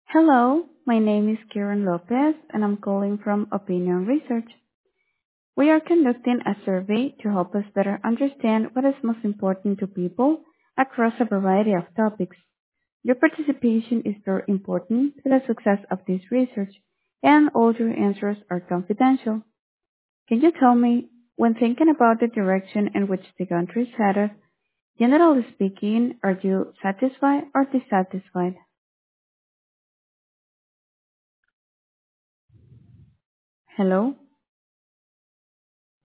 Hello, my name is Kieran Lopez and I'm calling from Opinion Research. We are conducting a survey to help us better understand what is most important to people across a variety of topics. Your participation is very important to the success of this research, and all your answers are confidential. Can you tell me, when thinking about the direction in which the country is headed, generally speaking, are you satisfied or dissatisfied? Hello?